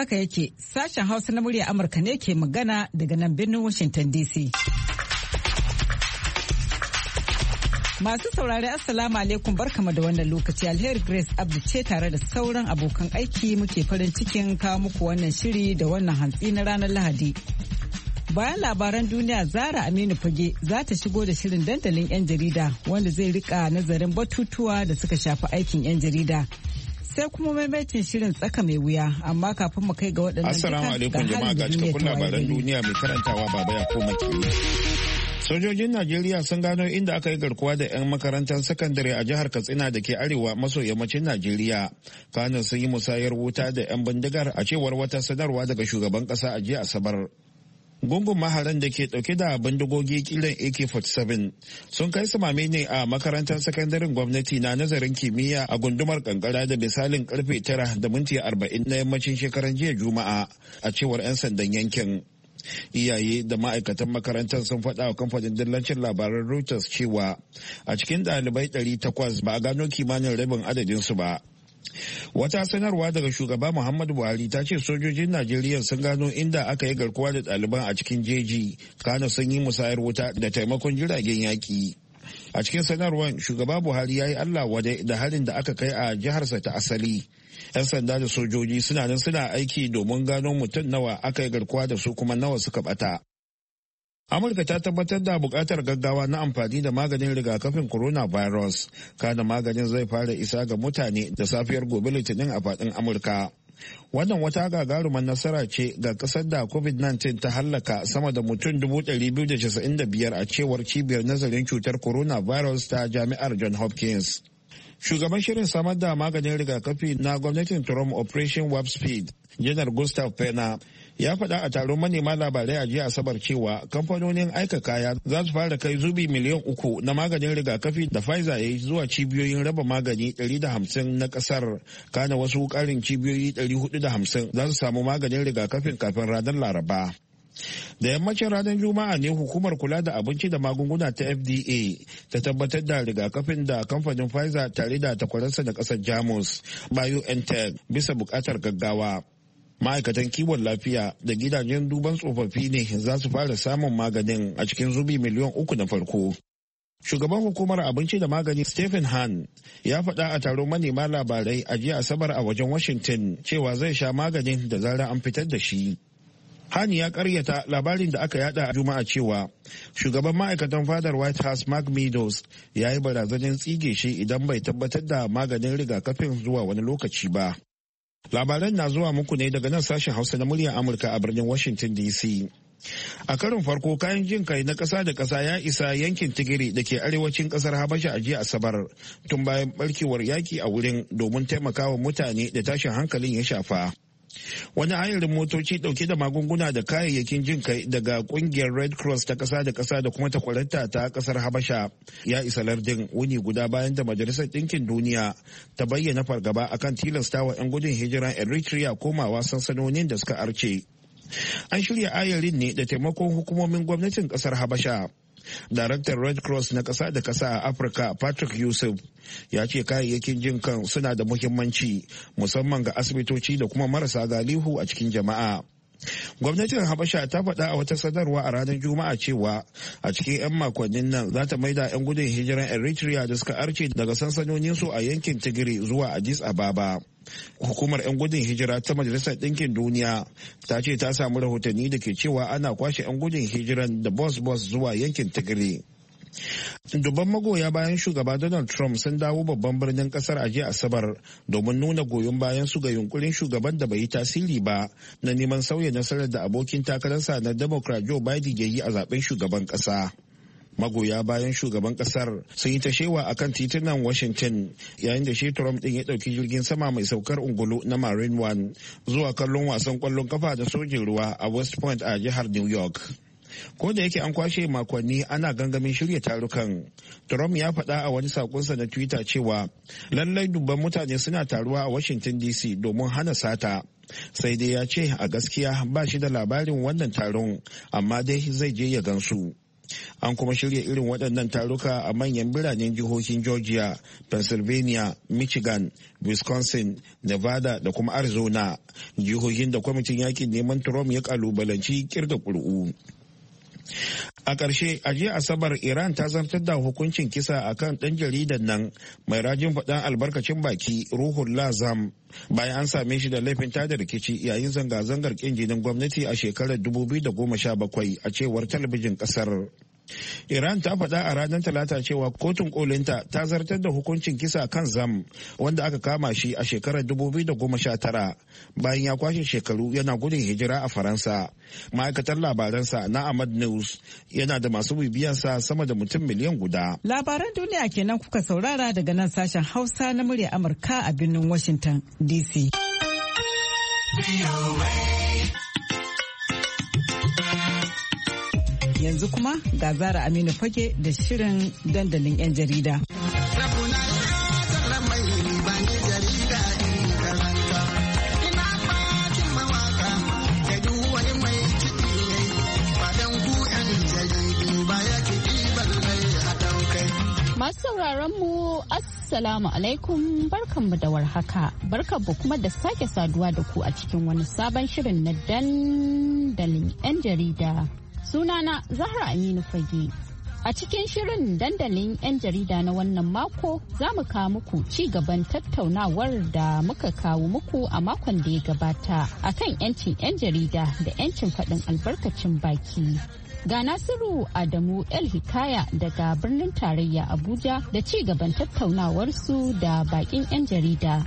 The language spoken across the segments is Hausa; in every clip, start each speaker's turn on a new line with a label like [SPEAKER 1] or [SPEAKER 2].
[SPEAKER 1] Haka yake, sashen Hausa na murya Amurka ne ke magana daga nan birnin Washington DC. Masu saurari Assalamu alaikum, barkama da wannan lokaci. Alheri Grace Abdu ce tare da sauran abokan aiki muke farin cikin kawo muku wannan shiri da wannan hantsi na ranar Lahadi. Bayan labaran duniya, Zara Aminu Fage za ta shigo da shirin dandalin 'yan jarida wanda zai rika nazarin batutuwa da suka shafi aikin 'yan jarida. Sai kuma maimaitin shirin tsaka mai wuya, amma kafin mu kai ga waɗannan
[SPEAKER 2] Assalamu alaikum jama'a, ga cikakkun labaran duniya mai karantawa Baba ya koma ke. Sojojin Najeriya sun gano inda aka yi garkuwa da 'yan makarantar sakandare a jihar Katsina da ke arewa maso yammacin Najeriya. Kano sun yi musayar wuta da 'yan bindigar a cewar wata sanarwa daga shugaban ƙasa a jiya Asabar. Gungun maharan da ke dauke da bindigogi kilan AK-47 sun kai samame ne a makarantar sakandaren gwamnati na nazarin kimiyya a gundumar kankara da misalin karfe 9:40 na yammacin shekaran jiya Juma'a a cewar 'yan sandan yankin. Iyaye da ma'aikatan makarantar sun faɗa wa kamfanin dillancin labaran Reuters cewa a cikin ɗalibai 800 ba a gano kimanin rabin adadinsu ba. Wata sanarwa daga shugaba Muhammadu Buhari ta ce sojojin Najeriya sun gano inda aka yi garkuwa da ɗaliban a cikin jeji, kana sun yi musayar wuta da taimakon jiragen yaƙi. A cikin sanarwar shugaba Buhari ya yi Allah wadai da harin da aka kai a jiharsa ta asali. 'Yan sanda da sojoji suna nan suna aiki domin gano mutum nawa aka yi garkuwa da su kuma nawa suka bata. Amurka ta tabbatar da bukatar gaggawa na amfani da maganin rigakafin coronavirus, kana maganin zai fara isa ga mutane da safiyar gobe Litinin a faɗin Amurka. Wannan wata gagarumar nasara ce ga ƙasar da COVID-19 ta hallaka sama da mutum 295 a cewar cibiyar nazarin cutar coronavirus ta Jami'ar Johns Hopkins. Shugaban shirin samar da maganin rigakafi na gwamnatin Trump Operation Warp Speed, Janar Gustav Pena, ya faɗa a taron manema labarai a jiya Asabar cewa kamfanonin aika kaya za su fara kai zubi miliyan 3 na maganin rigakafi da Pfizer ya yi zuwa cibiyoyin raba magani 150 na ƙasar, kana wasu ƙarin cibiyoyi 450 za su samu maganin rigakafin kafin ranar Laraba. Da yammacin ranar Juma'a ne hukumar kula da abinci da magunguna ta FDA ta tabbatar da rigakafin da kamfanin Pfizer tare da takwararsa da ƙasar Jamus BioNTech bisa buƙatar gaggawa. Ma'aikatan kiwon lafiya da gidajen duban tsofaffi ne za su fara samun maganin a cikin zubi miliyan 3 na farko. Shugaban hukumar abinci da magani Stephen Hahn ya faɗa a taron manema labarai a jiya Asabar a wajen Washington cewa zai sha maganin da zarar an fitar da shi. Hani ya karyata labarin da aka yada a Juma'a cewa shugaban ma'aikatan fadar White House Mark Meadows ya yi barazanin tsige shi idan bai tabbatar da maganin rigakafin zuwa wani lokaci ba. Labaran na zuwa muku ne daga nan sashen Hausa na muryar Amurka a birnin Washington DC. A karin farko kayan jin kai na ƙasa da ƙasa ya isa yankin Tigiri da ke arewacin ƙasar Habasha a jiya Asabar tun bayan barkewar yaki a wurin domin taimakawa mutane da tashin hankalin ya shafa. Wani ayarin motoci dauke da magunguna da kayayyakin jin kai daga kungiyar Red Cross ta kasa da kasa da kuma takwaranta ta kasar Habasha ya isa lardin wuni guda bayan da Majalisar Ɗinkin Duniya ta bayyana fargaba akan tilastawa 'yan gudun hijiran Eritrea komawa sansanonin da suka arce. An shirya ayarin ne da taimakon hukumomin gwamnatin kasar Habasha. Daraktan Red Cross na ƙasa da ƙasa a Afirka Patrick Yusuf ya ce kayayyakin jin kan suna da muhimmanci musamman ga asibitoci da kuma marasa galihu a cikin jama'a. Gwamnatin Habasha ta faɗa a wata sadarwa a ranar Juma'a cewa a cikin 'yan makonnin nan za ta maida 'yan gudun hijiran Eritrea da suka arce daga sansanoninsu a yankin Tigiri zuwa Addis Ababa. Hukumar 'yan gudun hijira ta Majalisar Ɗinkin Duniya ta ce ta samu rahotanni da ke cewa ana kwashe 'yan gudun hijiran da bus zuwa yankin Tigiri. Dubban magoya bayan shugaba Donald Trump sun dawo babban birnin kasar a jiya Asabar domin nuna goyon bayan su ga yunkurin shugaban da bai yi tasiri ba na neman sauya nasarar da abokin takararsa na Democrat Joe Biden ya yi a zaben shugaban kasa. Magoya bayan shugaban kasar sun yi ta shewa a kan titunan Washington yayin da shi Trump din ya dauki jirgin sama mai saukar ungulu na Marine One zuwa kallon wasan kwallon kafa da sojin ruwa a West Point a jihar New York. Ko da yake an kwashe makonni ana gangamin shirya tarukan, Trump ya faɗa a wani sakonsa na Twitter cewa lallai dubban mutane suna taruwa a Washington DC domin hana sata. Sai dai ya ce a gaskiya ba shi da labarin wannan taron, amma dai zai je ya gansu. An kuma shirya irin waɗannan taruka a manyan biranen jihohin Georgia, Pennsylvania, Michigan, Wisconsin, Nevada da kuma Arizona, jihohin da kwamitin yakin neman Trump ya kalubalanci kirga ƙuri'u. A ƙarshe, a jiya Asabar, Iran ta zartar da hukuncin kisa a kan ɗan jaridan nan mai rajin faɗan albarkacin baki Ruhullah Zam bayan an same shi da laifin tada rikici yayin zanga-zangar ƙin jinin gwamnati a shekarar 2017 a cewar talabijin ƙasar. Iran ta faɗa a ranar Talata cewa kotun kolinta ta zartar da hukuncin kisa kan Zam wanda aka kama shi a shekarar 2019 bayan ya kwashe shekaru yana gudun hijira a Faransa. Ma'aikatar labaransa na Ahmad News yana da masu bibiyansa sama da mutum miliyan guda.
[SPEAKER 1] Labaran duniya kenan kuka saurara daga nan sashen Hausa na murya Amurka a birnin Washington DC. Yanzu kuma ga Zara Aminu Fage da shirin dandalin 'yan jarida.
[SPEAKER 3] Masu sauraron mu Assalamu alaikum, barkanmu da warhaka, barkanmu kuma da sake saduwa da ku a cikin wani sabon shirin na dandalin 'yan jarida. Sunana Zahra Aminu Fage. A cikin shirin dandalin 'yan jarida na wannan mako za mu kawo muku ci gaban tattaunawar da muka kawo muku a makon da ya gabata akan 'yancin 'yan jarida da 'yancin faɗin albarkacin baki. Ga Nasiru Adamu El Hikaya daga birnin tarayya Abuja da ci gaban tattaunawarsu da bakin 'yan jarida.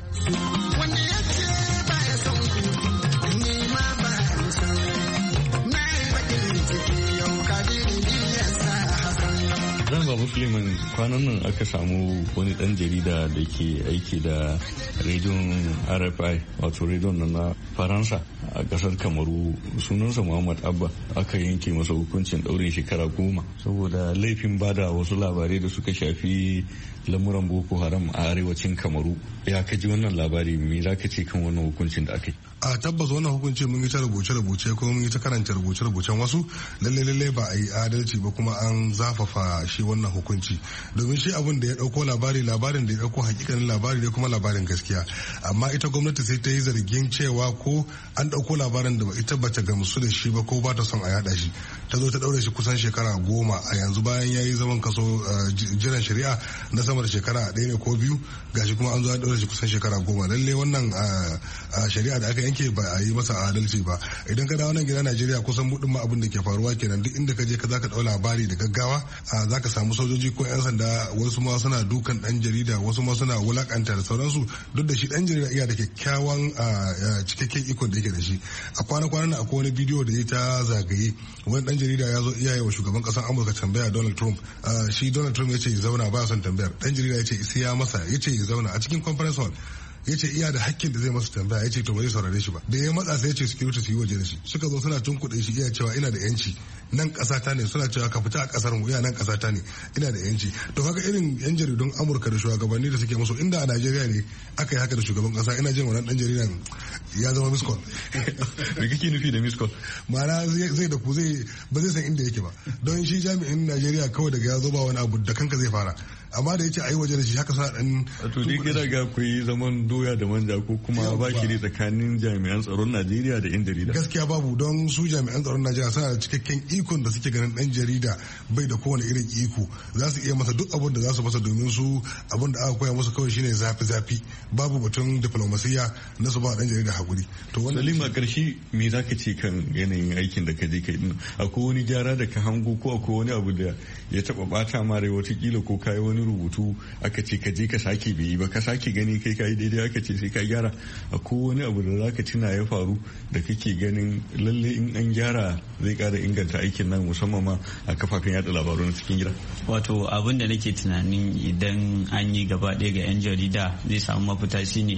[SPEAKER 4] Zan Suleiman, kwanan nan aka samu wani dan jarida da ke aiki da rediyon RFI wato rediyon na Faransa a kasar Kamaru, sunansa Muhammad Abba, aka yanke masa hukuncin ɗaurin shekara 10 saboda laifin bada wasu labarai da suka shafi lamuran Boko Haram a arewacin Kamaru. Ya kaji wannan labari, me za ka ce kan wannan hukuncin da aka yi?
[SPEAKER 5] A tabbas wannan hukunci mun yi ta rubuce-rubuce ko mun yi ta karanta rubuce-rubucen wasu lalle ba a yi adalci ba, kuma an zafafa shi wannan hukunci domin shi abin da ya dauko labarin da ya dauko hakikanin labari da kuma labarin gaskiya, amma ita gwamnati sai ta yi zargin cewa ko an dauko labarin da ita bata gamsu da shi ba ko ba ta son a yada shi, ta zo ta daure shi kusan shekara 10 a yanzu bayan ya yi zaman kaso jiran shari'a na sama da shekara 1 ne ko 2, gashi kuma an zo an daure shi kusan shekara 10. lalle wannan shari'a da aka yanke ba a yi masa adalci ba. Idan ka dawo nan gida Najeriya kusan mudin ma abin da ke faruwa kenan, duk inda ka je ka zaka dau labari da gaggawa zaka samu sojoji ko yan sanda, wasu ma suna dukan dan jarida, wasu ma suna wulakanta da sauransu, duk da shi dan jarida iya da kyakkyawan cikakken iko da yake da shi. A kwana-kwanan nan akwai wani bidiyo da ya ta zagaye, wani dan jarida ya zo iyaye wa shugaban kasar Amurka tambaya Donald Trump, shi Donald Trump ya ce ya zauna ba son tambayar, dan jarida ya ce sai ya masa, ya ce ya zauna a cikin conference hall, ya ce iya da hakkin da zai masa tambaya, ya ce to bai saurare shi ba, da ya matsa sai ya ce security su yi waje da shi, suka zo suna tunkuɗe shi iya cewa ina da yanci, nan ƙasa ta ne, suna cewa ka fita a ƙasar mu, iya nan ƙasa ta ne, ina da yanci. To haka irin yan jaridun Amurka da shugabanni da suke musu, inda a Najeriya ne aka yi haka da shugaban ƙasa, ina jin wannan dan jaridan ya zama miskol.
[SPEAKER 4] Me kake nufi da miskol?
[SPEAKER 5] Ma'ana zai da ku ba zai san inda yake ba, don shi jami'in Najeriya kawai daga ya zo ba wani abu da kanka zai fara, amma da yace ayi waje da shi haka suna dan
[SPEAKER 4] to dai gida ga ku yi zaman doya da manja ko kuma ba shi ne tsakanin jami'an tsaron Najeriya da yan jarida.
[SPEAKER 5] Gaskiya babu, don su jami'an tsaron Najeriya suna da cikakken ikon da suke ganin dan jarida bai da kowane irin iko, za su iya masa duk abin da za su masa, domin su abin da aka koya musu kawai shine zafi babu batun diplomasiya na su ba dan jarida hakuri.
[SPEAKER 4] To wannan Salima, karshe me zaka ce kan yanayin aikin da ka je kai din? Akwai wani gyara da ka hango ko akwai wani abu da ya taba bata ma rai, watakila ko kai wani rubutu aka ce ka je ka sake bai yi ba, ka sake gani kai kai daidai aka ce sai ka gyara? Akwai wani abu da zaka tuna ya faru da kake ganin lalle in an gyara zai kara inganta aikin nan, musamman ma a kafafen yada labaru na cikin gida?
[SPEAKER 6] Wato abin da nake tunanin idan an yi gaba ɗaya ga 'yan jarida zai samu mafita shine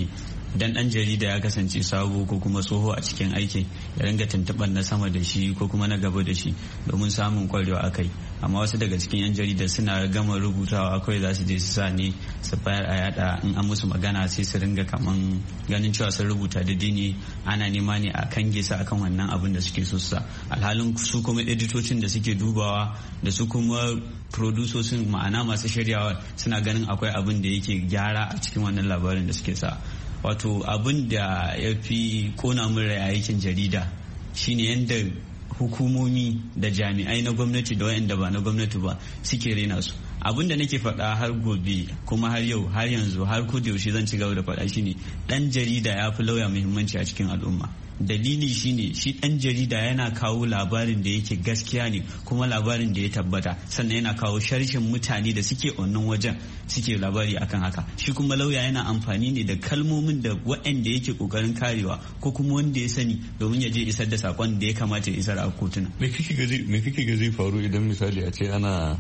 [SPEAKER 6] dan dan jarida ya kasance sabo ko kuma tsoho a cikin aikin ya ringa tuntuɓar na sama da shi ko kuma na gaba da shi domin samun kwarewa akai. Amma wasu daga cikin yan jarida suna gama rubutawa akwai za su je su sa ne su bayar a yada, in an musu magana sai su ringa kaman ganin cewa sun rubuta daidai ne, ana nema ne a kange su akan wannan abin da suke so su sa. Alhalin su kuma editocin da suke dubawa da su kuma producers ma'ana masu shiryawa suna ganin akwai abin da yake gyara a cikin wannan labarin da suke sa. Wato abin da ya fi kona min rai a aikin jarida shine yadda hukumomi da jami'ai na gwamnati da wayanda ba na gwamnati ba suke rena su. Abin da nake faɗa har gobe kuma har yau har yanzu har ko da yaushe zan ci gaba da faɗa shine dan jarida ya fi lauya muhimmanci a cikin al'umma. Dalili shine shi dan jarida yana kawo labarin da yake gaskiya ne kuma labarin da ya tabbata, sannan yana kawo sharhin mutane da suke wannan wajen suke labari akan haka. Shi kuma lauya yana amfani ne da kalmomin da waɗanda yake kokarin karewa ko kuma wanda ya sani domin ya je isar da sakon da ya kamata ya isar a kotuna.
[SPEAKER 4] Me kike ga zai faru idan misali a ce ana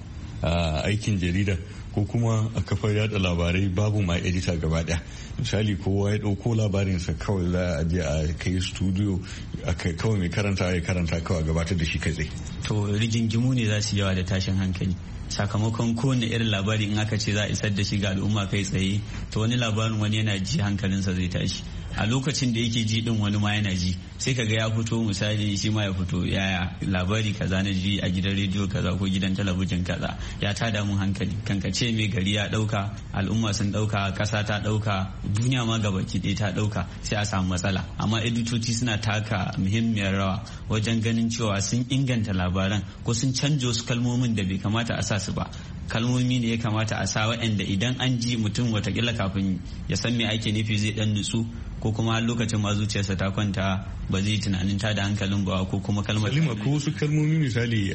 [SPEAKER 4] aikin jarida ko kuma a kafar yada labarai babu ma edita gaba daya? Misali kowa ya dauko labarinsa kawai za a je a kai studio kawai mai karanta ya karanta kawai gabatar da shi kai tsaye.
[SPEAKER 6] To rigingimu ne za su yawa da tashin hankali sakamakon kowane irin labari in aka ce za a isar da shi ga al'umma kai tsaye, to wani labarin wani yana ji hankalinsa zai tashi. A lokacin da yake ji din wani ma yana ji, sai kaga ya fito misali shi ma ya fito yaya labari kaza na ji a gidan rediyo kaza ko gidan talabijin kaza ya tada mun hankali, kankace mai gari ya dauka, al'umma sun dauka, kasa ta dauka, duniya ma gabaki ɗaya ta dauka, sai a samu matsala. Amma editoci suna taka muhimmiyar rawa wajen ganin cewa sun inganta labaran ko sun canja wasu kalmomin da bai kamata a sa su ba. Kalmomi ne ya kamata a sa waɗanda idan an ji mutum watakila kafin ya san me ake nufi zai dan nutsu, ko kuma lokacin ma zuciyarsa ta kwanta ba zai tunanin ta da hankalin ba, ko kuma kalmar
[SPEAKER 4] Halima, ko wasu kalmomi misali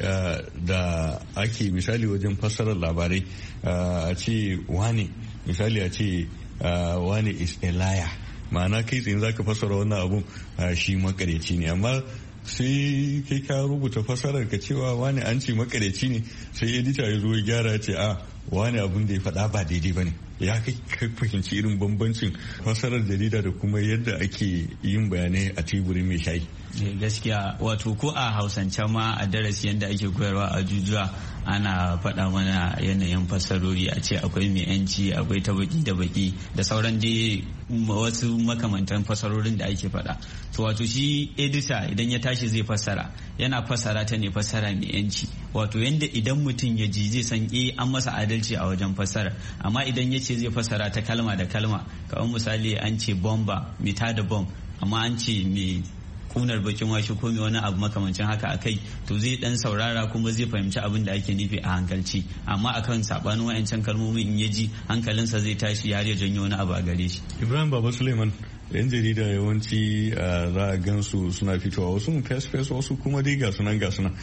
[SPEAKER 4] da ake misali wajen fassarar labarai a ce wane misali a ce wane is a liar, ma'ana kai tsaye zaka fassara wannan abun shi makareci ne, amma sai kai ka rubuta fasarar ka cewa wani an ce makareci ne, sai edita ya zo ya gyara ce a wani abun da ya faɗa ba daidai ba ne. Ya kai ka fahimci irin bambancin fasarar jarida da kuma yadda ake yin bayanai a teburin mai shayi?
[SPEAKER 6] Gaskiya wato ko a hausance ma a darasi yadda ake koyarwa a jujuwa ana faɗa mana yanayin fasarori, a ce akwai mai yanci, akwai ta baki da baki da sauran dai wasu makamantan fasarorin da ake faɗa. To wato shi edita idan ya tashi zai fassara yana fassara ta ne fassara mai yanci, wato yanda idan mutum ya ji zai san an masa adalci a wajen fassara. Amma idan ya ce zai fassara ta kalma da kalma, kamar misali an ce bomba mai tada bom, amma an ce mai kunar bakin washe ko mai wani abu makamancin haka a kai, to zai dan saurara kuma zai fahimci abin da ake nufi a hankalci. Amma akan sabanin wayancan kalmomin in ya ji hankalinsa zai tashi har ya janyo wani abu a gare shi.
[SPEAKER 4] Ibrahim Baba Suleiman, yan jarida yawanci za a gansu suna fitowa, wasu fes wasu kuma dai ga sunan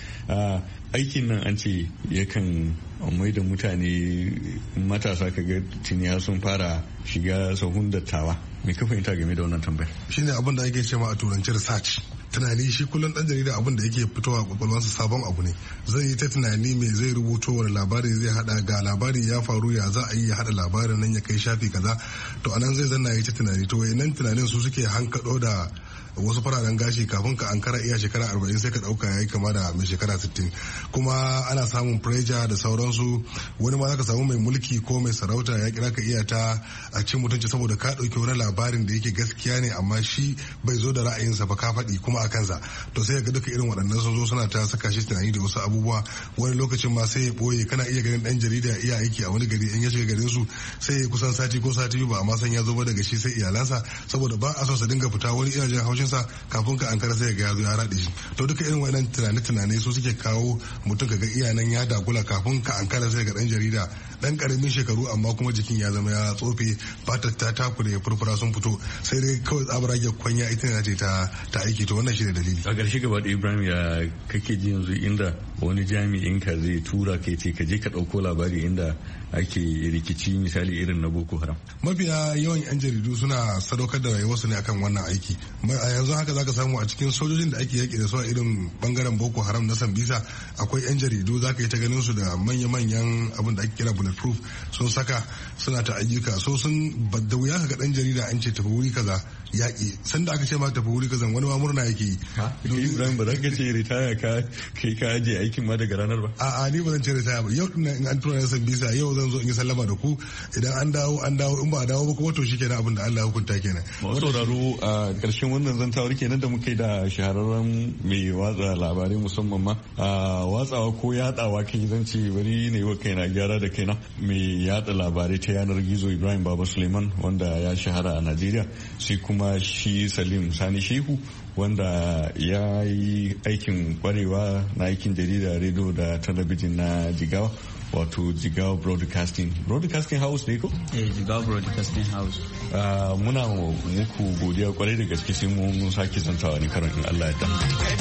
[SPEAKER 4] aikin nan an ce yakan mai da mutane matasa kaga tuniya sun fara shiga sahun dattawa. Me ka fahimta game da wannan tambayar?
[SPEAKER 5] Shine abin da ake cewa a turanci research. Tunani shi kullum dan jarida abin da yake fitowa kwakwalwarsa sabon abu ne. Zai yi ta tunani me zai rubuto, wani labari zai hada, ga labari ya faru ya za a yi ya hada labarin nan ya kai shafi kaza, to anan zai zanna ya ta tunani. To wayannan tunanin su suke hankado da wasu fararen gashi kafin ka ankara iya shekara 40 sai ka dauka yayi kama da mai shekara 60. Kuma ana samun pressure da sauransu, wani ma zaka samu mai mulki ko mai sarauta ya kira ka iya ta a cin mutunci saboda ka dauki wani labarin da yake gaskiya ne amma shi bai zo da ra'ayinsa ba ka faɗi kuma a kansa. To sai ga duka irin waɗannan sun zo suna ta saka shi tunani da wasu abubuwa. Wani lokacin ma sai ya boye, kana iya ganin dan jarida iya aiki a wani gari, in ya shiga garin su sai ya kusan sati ko sati biyu ba amma san ya zo ba daga shi sai iyalansa, saboda ba a so sa dinga fita wani iya jin haushin sa kafin ka ankara sai ga ya zo ya rade shi. To duka irin waɗannan tunane su suke kawo mutum kaga iyanan ya dagula kafin ka ankara sai ga dan jarida dan karamin shekaru amma kuma jikin ya zama ya tsofe, fatar ta takure, furfura sun fito, sai dai kawai tsabarage kwanya ita ne ce ta aiki. To wannan shine dalili.
[SPEAKER 4] A ƙarshe gaba da Ibrahim, ya kake ji yanzu inda wani jami'in ka zai tura kai ce ka je ka ɗauko labari inda ake rikici misali irin na Boko Haram.
[SPEAKER 5] Mafiya yawan 'yan jaridu suna sadaukar da rayuwarsu ne akan wannan aiki. A yanzu haka zaka samu a cikin sojojin da ake yaƙi da su a irin bangaren Boko Haram na Sambisa akwai 'yan jaridu zaka yi ta ganin su da manya-manyan abin da ake kira bulletproof sun saka suna ta ayyuka so sun da wuya ka ga dan jarida an ce tafi wuri kaza yaƙi sanda aka ce ma tafi wuri kaza wani ma murna yake yi.
[SPEAKER 4] Ibrahim ba za ka ce ritaya ka aje aikin ma daga ranar ba.
[SPEAKER 5] A'a ni ba zan ce ritaya ba yau in an tura na Sambisa yau zan zo in yi sallama da ku idan an dawo in ba a dawo ba kuma to shikenan abin da Allah ya hukunta kenan.
[SPEAKER 4] Masu sauraro a ƙarshen wannan zantawar kenan da muka yi da shahararren mai watsa labarai musamman ma watsawa ko yadawa kai zan ce bari ne wa kaina gyara da kaina mai yada labarai ta yanar gizo Ibrahim Baba Suleiman wanda ya shahara a Najeriya sai kuma shi Salim Sani Shehu wanda ya yi aikin kwarewa na aikin jarida rediyo da talabijin na Jigawa wato Jigawa Broadcasting House ne ko?
[SPEAKER 6] Jigawa Broadcasting House.
[SPEAKER 4] Muna muku godiya kwarai da gaske sai mun sake zantawa ne karan in Allah ya ta.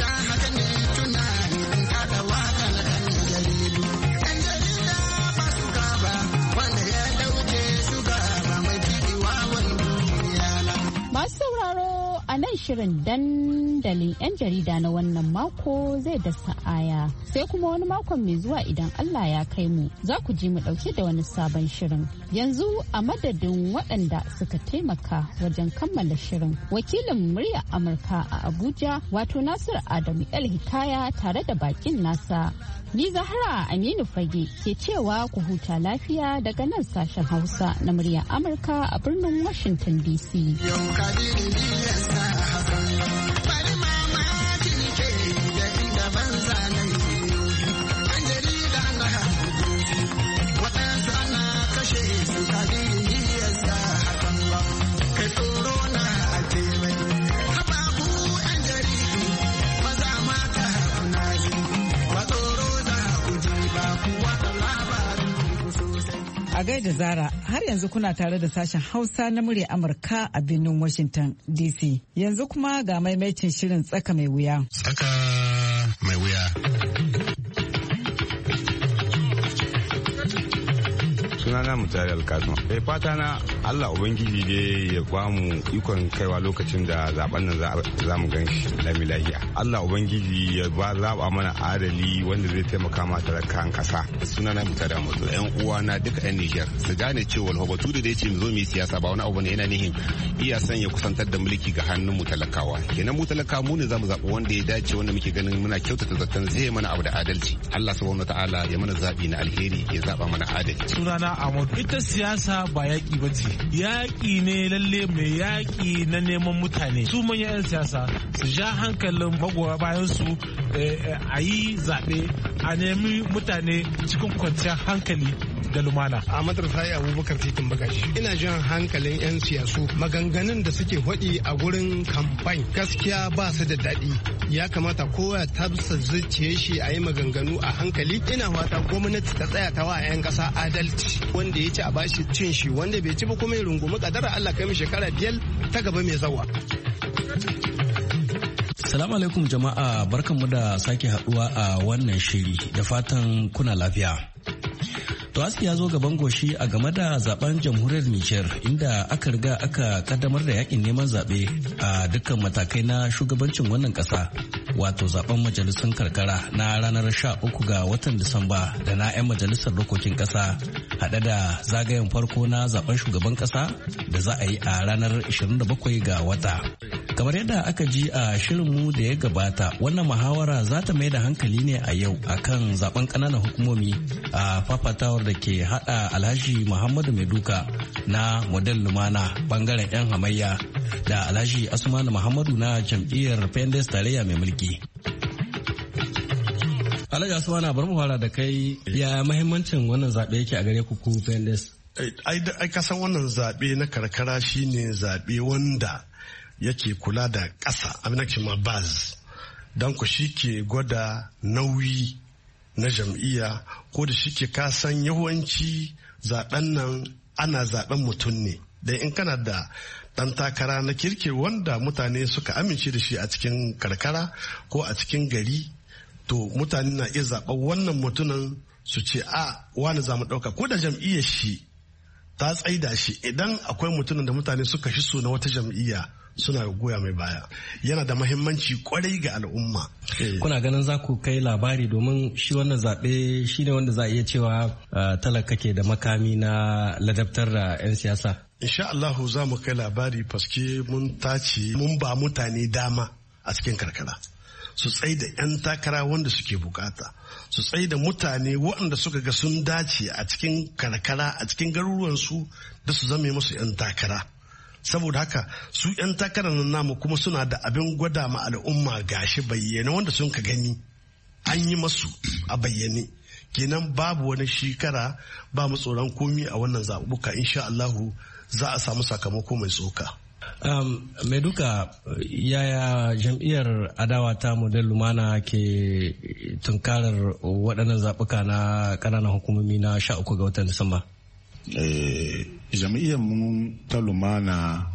[SPEAKER 3] A nan shirin dandalin 'yan jarida na wannan mako zai da sa'aya sai kuma wani makon mai zuwa idan Allah ya kai mu za ku ji mu dauke da wani sabon shirin. Yanzu a madadin waɗanda suka taimaka wajen kammala shirin wakilin murya Amurka a Abuja wato Nasir Adamu El Hikaya tare da bakin nasa. Ni Zahra Aminu Fage ke cewa ku huta lafiya daga nan sashen Hausa na murya Amurka a birnin Washington DC.
[SPEAKER 1] A gaida Zara, har yanzu kuna tare da sashen Hausa na murya Amurka a birnin Washington DC. Yanzu kuma ga maimaitin shirin tsaka mai wuya.
[SPEAKER 5] Tsaka mai wuya.
[SPEAKER 7] Sunana Mutare Alkasuma. Fata na Allah Ubangiji dai ya bamu ikon kaiwa lokacin da zaben nan za mu gan shi lami lahiya. Allah Ubangiji ya zaba mana adali wanda zai taimaka ma talakan kasa.
[SPEAKER 8] Sunana Mutare Amadu. Yan uwa na duka yan Nijar su gane cewa Hobatu da yace mu zo mu yi siyasa ba wani abu ne yana nihin iya son ya kusantar da mulki ga hannun mu talakawa. Kenan mu talakawa mu ne zamu zaɓi wanda ya dace wanda muke ganin muna kyautata zaton zai mana abu da adalci. Allah subhanahu wataala ya mana zabi na alheri ya zaba mana adalci.
[SPEAKER 9] Sunana Ahmad. Ita siyasa ba yaƙi ba ce. Yaƙi ne lalle mai yaƙi na neman mutane. Su manyan 'yan siyasa su ja hankalin magoya bayan su a yi zaɓe a nemi mutane cikin kwanciyar hankali da lumana.
[SPEAKER 10] A madrasa Abubakar Titin Bagashi. Ina jan hankalin 'yan siyasu maganganun da suke faɗi a gurin kamfan gaskiya ba su da daɗi. Ya kamata kowa ya tabsa zuciye shi a yi maganganu a hankali. Ina fata gwamnati ta tsaya ta wa 'yan ƙasa adalci. Wanda ya ci a bashi cin shi wanda bai ci ba kuma ya rungumi kadara Allah kai mu shekara 5 ta gaba mai zawa.
[SPEAKER 11] Salamu alaikum jama'a, barkanmu da sake haduwa a wannan shiri da fatan kuna lafiya. To aski ya zo gaban goshi a game da zaben jamhuriyar Nijar inda aka riga aka kaddamar da yakin neman zaɓe a dukkan matakai na shugabancin wannan ƙasa, wato zaben majalisun karkara na ranar 13 ga watan Disamba da na 'yan majalisar dokokin ƙasa haɗe da zagayen farko na zaben shugaban ƙasa da za a yi a ranar 27 ga wata. Kamar yadda aka ji a shirinmu da ya gabata, wannan muhawara za ta mai da hankali ne a yau akan zaben ƙananan hukumomi a fafatawar da ke hada Alhaji Muhammadu Maiduka na Model Lumana bangaren 'yan hamayya da Alhaji Asmanu Muhammadu na jam'iyyar Pendes tarayya mai mulki. Alhaji Asmanu, bari mu fara da kai, ya mahimmancin wannan zaɓe yake a gare ku Pendes?
[SPEAKER 12] Ai kasan wannan zaɓe na karkara shine zaɓe wanda yake kula da ƙasa, abin da ma baz, don ku shi ke gwada nauyi na jam'iyya, ko da shi ke kasan yawanci zaben nan ana zaben mutum ne, da in kana da ɗan takara na kirki wanda mutane suka amince da shi a cikin karkara ko a cikin gari, to mutane na iya zaɓar wannan mutumin su ce wani za mu ɗauka, ko da jam'iyyar shi ta tsaida shi, idan akwai mutumin da mutane suka fi so na wata jam'iyya suna goya mai baya. Yana da mahimmanci kwarai ga al'umma.
[SPEAKER 11] Kuna ganin za ku kai labari, domin shi wannan zaɓe shi ne wanda za a iya cewa talaka ke da makami na ladabtar da 'yan siyasa?
[SPEAKER 12] Insha Allahu za mu kai labari, paske mun tace mun ba mutane dama a cikin karkara su tsaye da 'yan takara wanda suke bukata, su tsaye da mutane waɗanda suka ga sun dace a cikin karkara, a cikin garuruwansu, da su zame musu 'yan takara. Saboda haka su 'yan takarar nan namu kuma suna da abin gwada ma al'umma gashi bayyane wanda sun ka gani an yi masu a bayyane. Kenan babu wani shekara, ba mu tsoron komi a wannan zaɓuɓɓuka. Insha Allahu za a samu sakamako mai tsoka.
[SPEAKER 11] Mai duka, yaya jam'iyyar adawa ta model lumana ke tunkarar waɗannan zaɓuka na ƙananan hukumomi na 13 ga watan Disamba?
[SPEAKER 13] Jam'iyyar mu ta lumana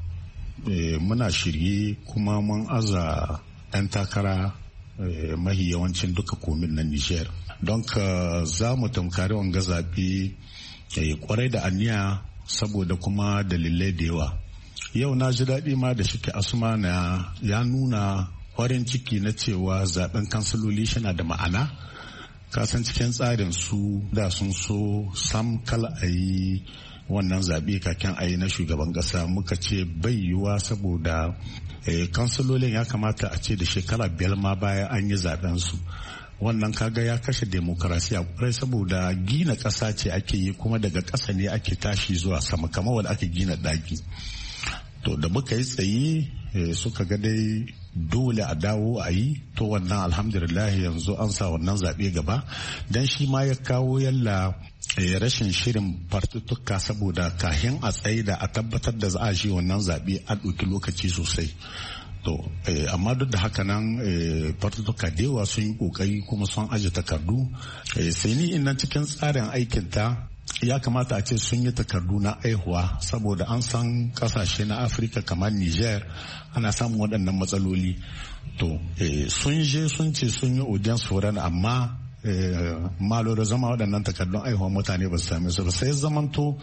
[SPEAKER 13] muna shirye kuma mun aza 'yan takara mahi yawancin duka komin na Nijar. Don ka za mu tunkari wanga zaɓe kwarai da aniya, saboda kuma dalilai da yawa. Yau na ji daɗi ma da shike Asmana ya nuna farin ciki na cewa zaben kansiloli shina da ma'ana. Kasan cikin tsarin su da sun so sam kala a yi wannan zaɓe kakin a yi na shugaban ƙasa. Muka ce bai yiwuwa saboda kansilolin ya kamata a ce da shekara 5 ma baya an yi zaben su. Wannan kaga ya kashe demokarasiya kwarai, saboda gina ƙasa ce ake yi kuma daga ƙasa ne ake tashi zuwa sama, kamar wanda ake gina ɗaki. To da muka yi tsaye suka ga dai dole a dawo a yi, to wannan alhamdulillah yanzu an sa wannan zaɓe gaba, dan shi ma ya kawo yalla rashin shirin fartutuka, saboda kahin a tsaye da a tabbatar da za a shi wannan zaɓe a ɗauki lokaci sosai. To amma duk da haka nan fartutuka da yawa sun yi kokari kuma sun aje takardu. Sai ni innan cikin tsarin aikinta ya kamata a ce sun yi takardu na aihuwa, saboda an san kasashe na Afirka kamar Niger ana samun waɗannan matsaloli. To sun je sun ce sun yi audience foreign, amma malo da zama waɗannan takardun aihuwa mutane ba su same su ba. Sai zamanto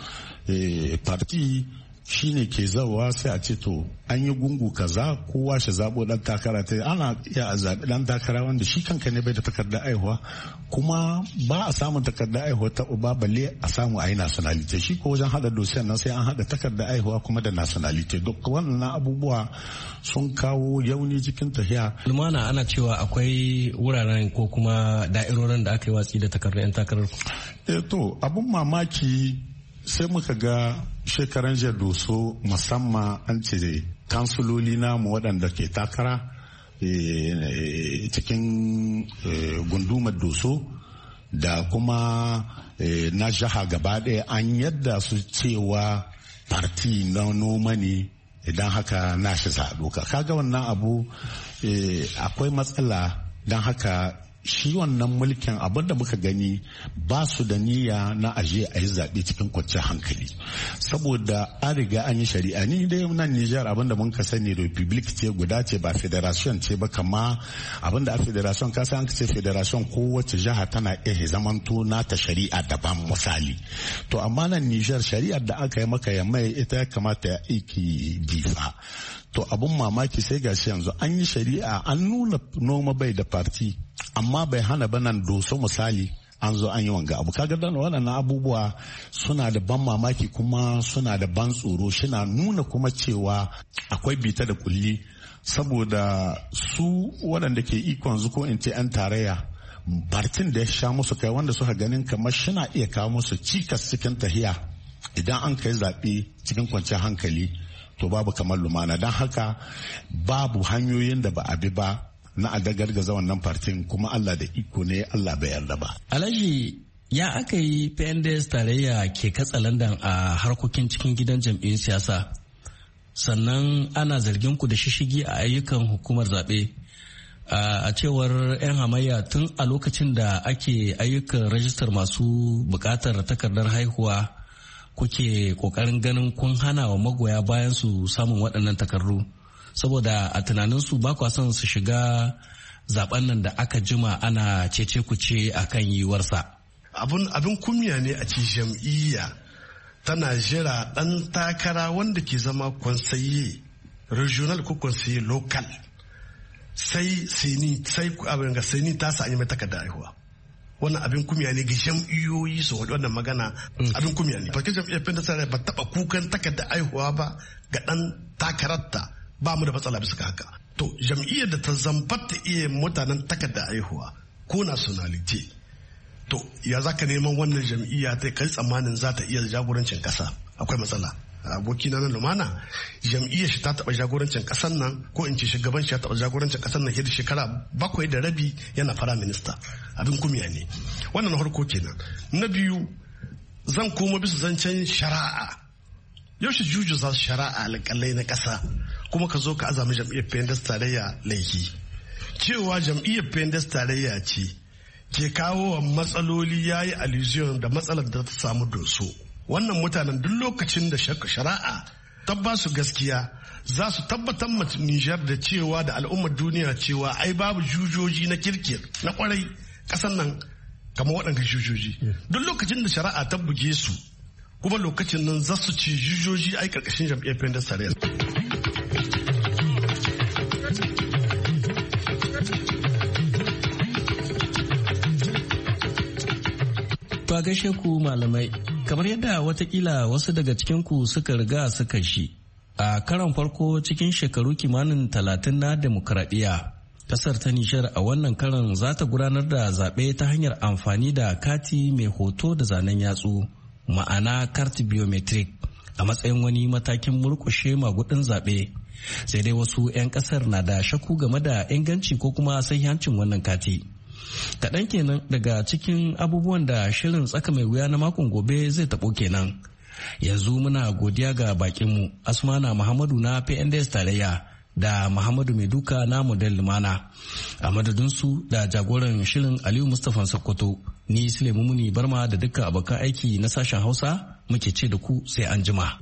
[SPEAKER 13] parti shine ke zawa sai a ce to an yi gungu kaza, kowa shi zabo dan takara ta, ana iya a zaɓi dan takara wanda shi kanka ne bai da takardar aihuwa, kuma ba a samun takardar aihuwa ta uba balle a samu a yi nationality. Shi ko wajen hada dosiyan nan sai an hada takardar aihuwa kuma da nationality. Duk wannan abubuwa sun kawo yauni cikin tafiya.
[SPEAKER 11] Lumana ana cewa akwai wuraren ko kuma da'irorin da aka yi watsi da takardar 'yan takarar.
[SPEAKER 13] To abun mamaki sai muka ga shekaran jiya Doso musamman an ce kansuloli namu waɗanda ke takara cikin gundumar Doso da kuma na jiha gaba ɗaya an yadda su cewa parti na noma ne, idan haka na shi zaɓuka. Kaga wannan abu akwai matsala, don haka shi wannan mulkin abin da muka gani ba su da niyya na aje a yi zaɓe cikin kwanciyar hankali, saboda an riga an yi shari'a. Ni dai nan Nijar abin da mun ka sani republic ce guda ce, ba federation ce ba. Kama abin da a federation ka san ce federation kowace jiha tana iya zamanto nata shari'a daban misali. To amma nan Nijar shari'ar da aka yi maka ya mai ita ya kamata ya aiki difa. To abun mamaki sai gashi yanzu an yi shari'a, an nuna noma bai da parti, amma bai hana ba nan Doso misali an zo an yi wanga abu. Kaga dan waɗannan abubuwa suna da ban mamaki kuma suna da ban tsoro, shina nuna kuma cewa akwai bita da kulli, saboda su waɗanda ke ikon ko in ce 'yan tarayya partin da ya sha musu kai, wanda suka ganin kamar shina iya kawo musu cikas cikin tahiya idan an kai zaɓe cikin kwanciyar hankali, to babu kamar lumana. Don haka babu hanyoyin da ba a bi ba na a dagargaza wannan partin, kuma Allah da iko ne, Allah bai yarda ba.
[SPEAKER 11] Alhaji, ya aka yi PNDS tarayya ke katsalandan a harkokin cikin gidan jam'iyyun siyasa, sannan ana zargin ku da shishigi a ayyukan hukumar zaɓe. A cewar 'yan hamayya, tun a lokacin da ake ayyukan rajistar masu buƙatar takardar haihuwa kuke ƙoƙarin ganin kun hana wa magoya bayan su samun waɗannan takardu, saboda a tunaninsu ba kwa son su shiga zaben nan da aka jima ana cece kuce a kan yiwuwarsa.
[SPEAKER 12] Abin kumya ne a ce jam'iyya tana jira ɗan takara wanda ke zama konsaye regional ko konsaye local sai seni ta sa yi mai takarda haihuwa. Wannan abin kumya ne ga jam'iyyoyi su wadda wannan magana abin kumya ne. Farkin jam'iyyar Pentasar ba taɓa kukan takarda haihuwa ba ga ɗan takararta, ba mu da matsala bisa haka. To jam'iyyar da ta zambata iya mutanen takarda haihuwa ko nationality, to ya za ka neman wannan jam'iyya ta kai tsammanin za ta iya jagorancin ƙasa? Akwai matsala. Abokina na Lumana jam'iyyar shi ta taɓa jagorancin ƙasar nan, ko in ce shugaban shi ya taɓa jagorancin ƙasar nan da shekara 7.5 yana fara minista. Abin kumiya ne wannan. Harko kenan. Na biyu, zan koma bisa zancen shari'a. Yaushe juju za su shari'a alƙalai na ƙasa kuma ka zo ka azami jam'iyyar PNDS tarayya laifi cewa jam'iyyar PNDS tarayya ce ke kawo matsaloli, ya yi allusion da matsalar da ta samu doso. Wannan mutanen duk lokacin da shari'a ta ba su gaskiya za su tabbatar ma Nijar da cewa da al'ummar duniya cewa ai babu jujoji na kirkir na kwarai kasan nan kamar waɗanda jujoji. Duk lokacin da shari'a ta buge su kuma lokacin nan za su ci jujoji ai karkashin jam'iyyar PNDS tarayya.
[SPEAKER 11] To a gaishe ku malamai, kamar yadda watakila wasu daga cikinku suka riga suka shi a karon farko cikin shekaru kimanin 30 na demokradiyya, kasar ta Nijar a wannan karon za ta gudanar da zaɓe ta hanyar amfani da kati mai hoto da zanen yatsu, ma'ana carte biometric, a matsayin wani matakin murƙushe magudin zaɓe. Sai dai wasu 'yan kasar na da shakku game da inganci ko kuma sahihancin wannan kati. Kaɗan kenan daga cikin abubuwan da shirin tsaka mai wuya na makon gobe zai taɓo kenan. Yanzu muna godiya ga bakinmu Asmana Muhammadu na PNDS tarayya da Muhammadu Maiduka na Model Lumana. A madadinsu da jagoran shirin Aliyu Mustapha Sokoto, ni Sulaimu Muni Barma da dukkan abokan aiki na sashen Hausa muke ce da ku sai an jima.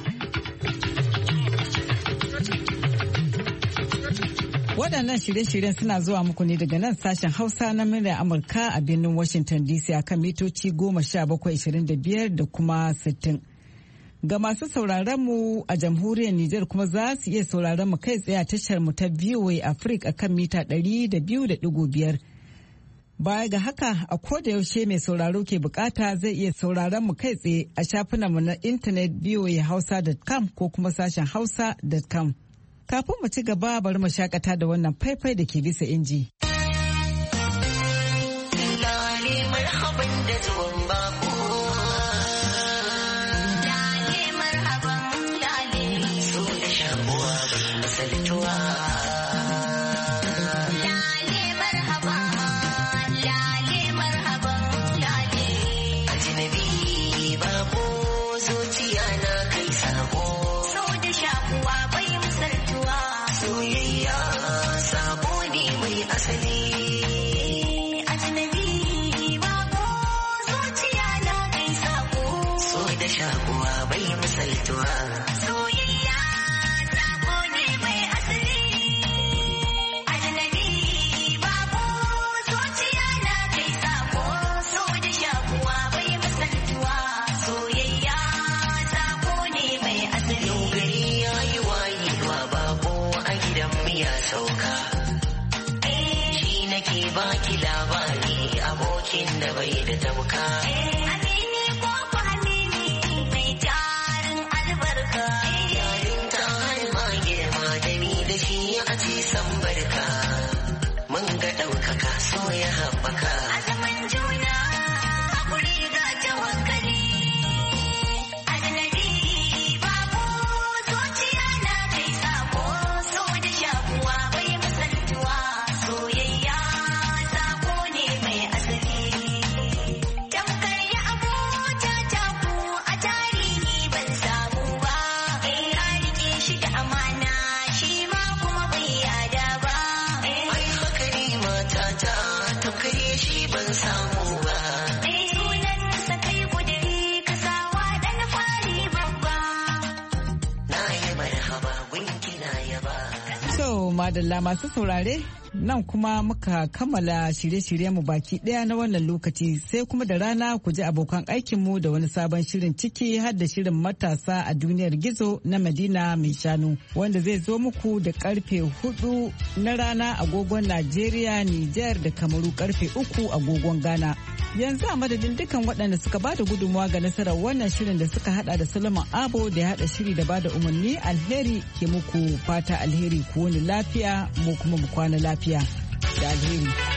[SPEAKER 1] Waɗannan shirye-shiryen suna zuwa muku ne daga nan sashen Hausa na muryar Amurka a birnin Washington DC a kan mitoci 1725 da kuma 60. Ga masu sauraron mu a jamhuriyar Nijar kuma za su iya sauraron mu kai tsaye a tashar mu ta VOA Africa kan mita 200.5. Baya ga haka a koda yaushe mai sauraro ke bukata zai iya sauraron mu kai tsaye a shafinan mu na intanet voahausa.com ko kuma sashen hausa.com. Kafin mu ci gaba bari mu shakata da wannan faifai da ke bisa inji. Lale marhaban da zuwan bako. Lale marhaban lale so da shabuwa bai misaltuwa. Lale marhaban lale ajnabi bako zuciya na kai sako. So da shabuwa bai soyayya sabo ne mai asali. Ajnabi bako zuciya na kai sako. So da shakuwa bai misaltuwa. Soyayya sabo ne mai asali. Ajnabi bako zuciya na kai sako. So da shakuwa bai misaltuwa. Soyayya sabo ne mai asali. Yau gari yayi wayewa bako ya sauka. Shi nake baki labari abokin da bai da tamka. Amini ko ku amini mai tarin albarka. Yayin ta halma girma da ni da shi a ci san barka. Mun ga ɗaukaka so ya haɓaka. A zaman juna haƙuri ga tawakkali. Ajnabi babu zuciya na kai sako. So da shakuwa bai misaltuwa. Soyayya sako ne mai asali. Tamkar ya abota taku a tarihi ban samu ba. Ya rike shi da amana shi ma kuma bai yada ba. Ai haka ne matata tamkar shi ban samu ba. Sunansa kai kudiri kasawa dan fari babba. Na yi marhaba gunki na yaba. So madalla masu saurare nan kuma muka kammala shirye-shiryenmu baki ɗaya na wannan lokaci sai kuma da rana ku ji abokan aikinmu da wani sabon shirin ciki har da shirin matasa a duniyar gizo na Madina mai shanu wanda zai zo muku da karfe 4 na rana agogon Najeriya, Nijar da Kamaru karfe 3 agogon Ghana. Yanzu a madadin dukkan waɗanda suka bada gudunmawa ga nasarar wannan shirin da suka hada da Solomon Abo da ya hada shiri da bada umarni alheri ke muku fata alheri ku wani lafiya mu kuma mu kwana lafiya da alheri.